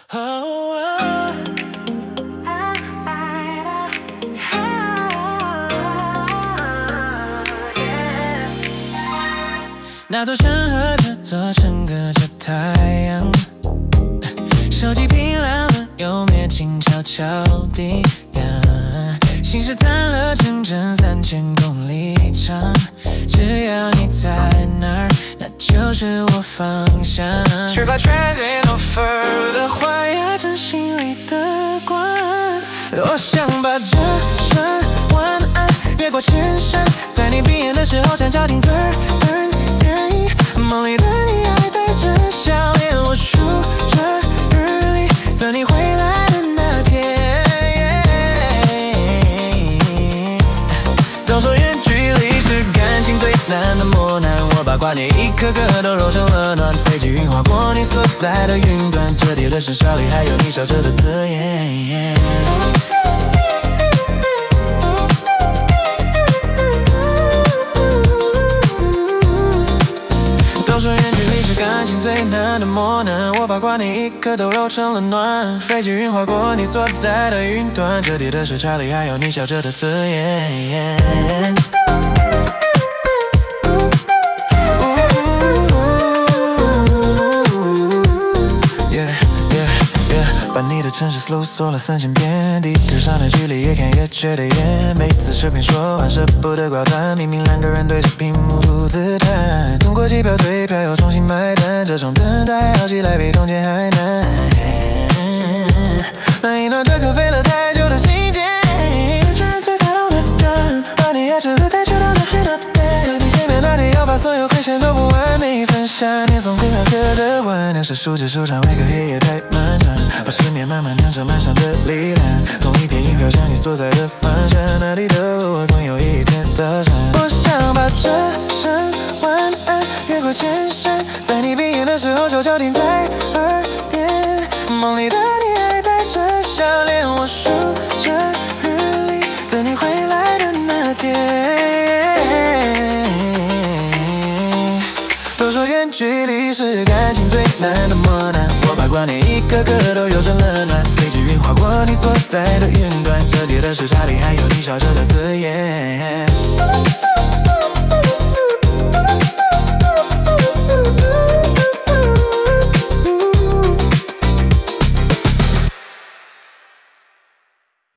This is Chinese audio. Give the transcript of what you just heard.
那座山和这座城隔着太阳，手机屏亮了又灭，静悄悄地亮。心事谈了整整3000公里长，只要你在那儿，那就是我方向。缺乏 transit no further， 花压着心里的光。我想把这声晚安越过千山，在你闭眼的时候悄悄听字儿。梦里的你还带着笑脸，我数着日历，等你回来的那天。都说远距离是感情最难的磨难，我把挂念一颗颗都揉成了暖。飞机云划过你所在的云端，折叠的是笑里还有你笑着的字眼。都说远距离是感情最难的磨难，我把挂念一颗都揉成了暖。飞机云划过你所在的云端，折叠的是查理还有你笑着的字眼。把你的城市搜索了3000遍，地图上的距离越看越觉得远。每次视频说完舍不得挂断，明明2个人对着屏幕独自谈。通过机票退票又重新买单，这种等待好起来比通奸还难。难以暖这颗飞了太久的心结，居然最踩到的人，把你爱吃的太久到的是的背。和你见面那天要把所有亏欠都不完美分享，念诵更苛刻的文，那是数字收场，每个黑夜太漫长。把失眠慢慢酿成漫长的力量，同一片云飘向你所在的方向，那里的路我总有一天搭上。我想把这声晚安越过千山，在你闭眼的时候悄悄听在耳边。梦里的你还带着笑脸，我数着日历，等你回来的那天。都说远距离是感情最难的磨难，我把挂念一颗颗都揉成了暖。飞机云划过你所在的云端，折叠的是查理还有你笑着的字眼。